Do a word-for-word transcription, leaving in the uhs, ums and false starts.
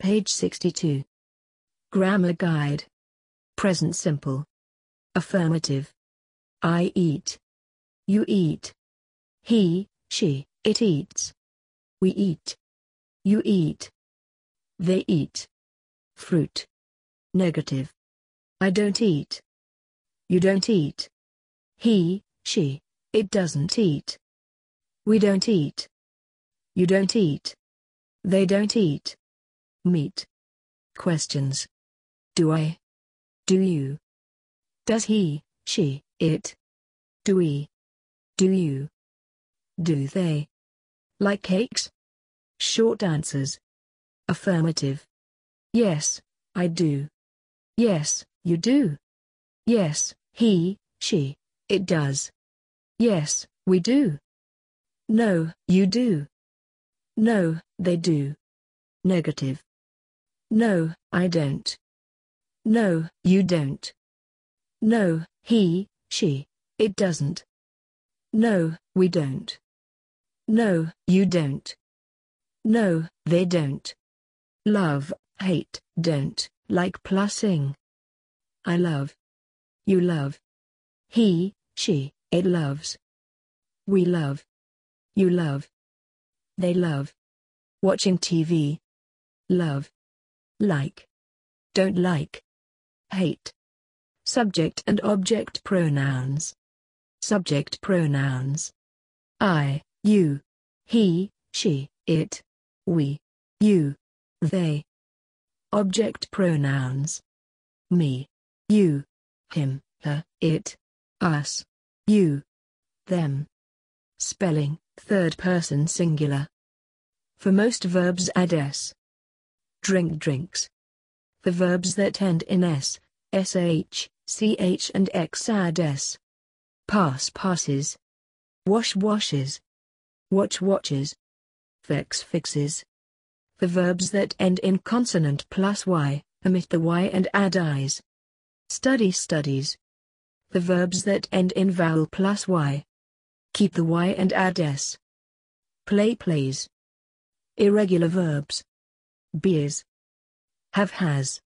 Page sixty-two. Grammar Guide. Present simple. Affirmative. I eat. You eat. He, she, it eats. We eat. You eat. They eat. Fruit. Negative. I don't eat. You don't eat. He, she, it doesn't eat. We don't eat. You don't eat. They don't eat. Meet. Questions. Do I? Do you? Does he, she, it? Do we? Do you? Do they? Like cakes? Short answers. Affirmative. Yes, I do. Yes, you do. Yes, he, she, it does. Yes, we do. No, you do. No, they do. Negative. No, I don't. No, you don't. No, he, she, it doesn't. No, we don't. No, you don't. No, they don't. Love, hate, don't, like plus ing. I love. You love. He, she, it loves. We love. You love. They love. Watching T V. Love. Like. Don't like. Hate. Subject and object pronouns. Subject pronouns. I, you. He, she, it. We. You. They. Object pronouns. Me. You. Him, her, it. Us. You. Them. Spelling, third person singular. For most verbs add s. Drink drinks. The verbs that end in s, sh, ch and x add s. Pass passes. Wash washes. Watch watches. Fix fixes. The verbs that end in consonant plus y, omit the y and add i's. Study studies. The verbs that end in vowel plus y. Keep the y and add s. Play plays. Irregular verbs. Beers. Have has.